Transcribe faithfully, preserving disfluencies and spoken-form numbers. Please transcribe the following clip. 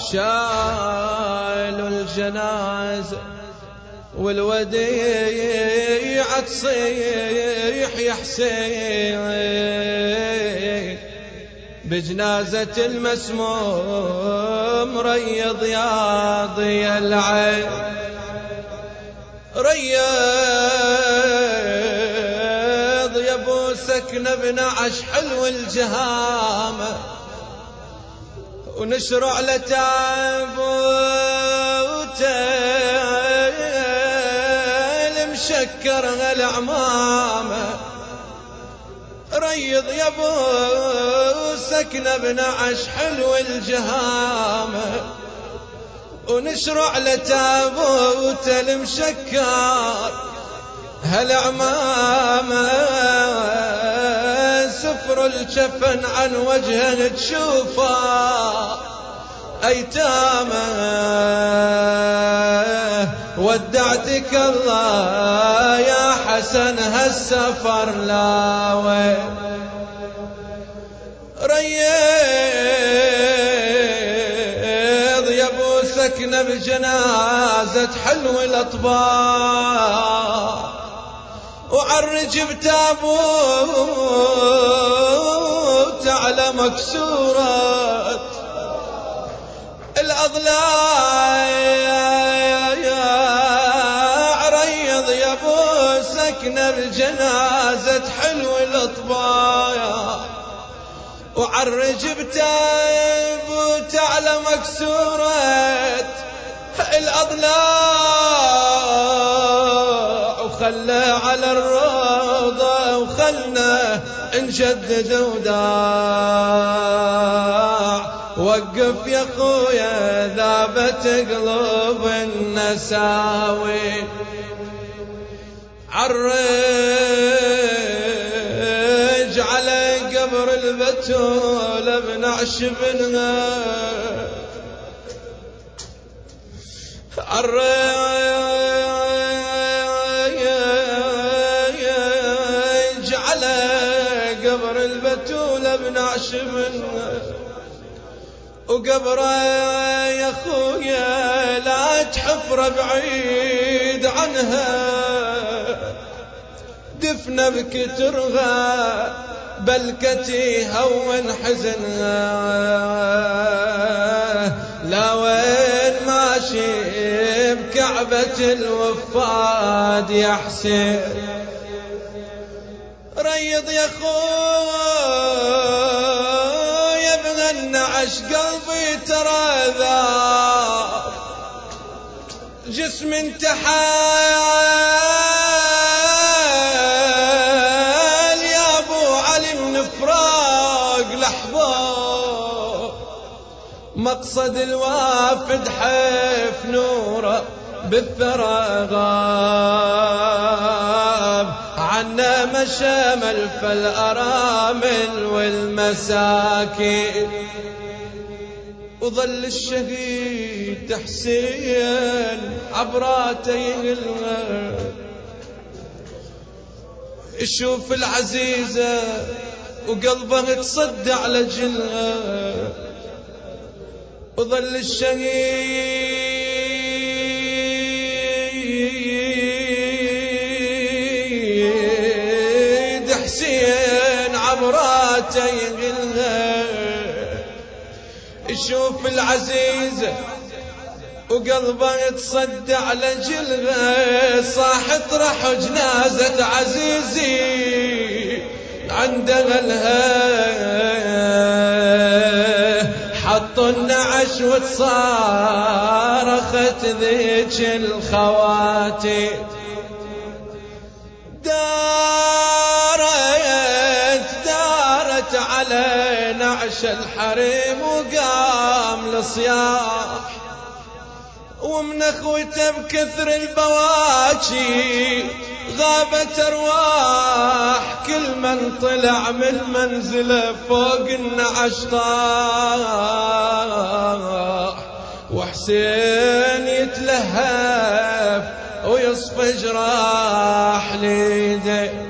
شالوا الجنازة والوديعة تصيح يا حسين بجنازة المسموم ريض يا ضي العين ريض يا ابو سكنة بنعش حلو الجهامة ونشرع لتابوته المشكر العمامة ريض يا ابو سكنة بنعش حلو الجهامة ونشرع لتابوته المشكر هالعمامة سفر الجفن عن وجهه تشوفه أيتامه ودعتك الله يا حسن هالسفر لاوي ريض يا ابو سكنة بجنازة حلو الأطباء وعرج بتابوت على مكسورة الأضلاع ريض يا ابو سكنة بجنازة حلو الأطباء وعرج بتابوت على مكسورة الأضلاع وخلى على الروضة وخلنا نجدد وداع وقف يا خويا ذابت قلوب النساوي عرج على قبر البتول بنعش بنها عرج على قبر البتول بنعش بنها وقبره يا خويا لا تحفر بعيد عنها دفنه بكترها بلكتي هون حزنها لا وين ماشي بكعبة الوفاد يا حسين ريض يا خويا ابن النعش قلبي ترى ذاب جسم انتحال يا ابو علي من فراق الاحباب مقصد الوافد حيف نوره بالثرى غاب عنا مشامل فالأرامل والمساكين وظل الشهيد حسين عبراته يلغى يشوف العزيزة وقلبه تصدع لجلها وظل الشهيد حسين عبراته يغلها يشوف العزيزة وقلبه يتصدع لجلها صاح اطرح جنازة عزيزي عند غلها حطوا النعش وتصارخت ذيك الخواتي دارت دارت على نعش الحريم وقام لصياح ومن اخوته بكثر البواكي غابت ارواح كل من طلع من منزله فوق النعش طاح وحسين يتلهف ويصفى جراح ليده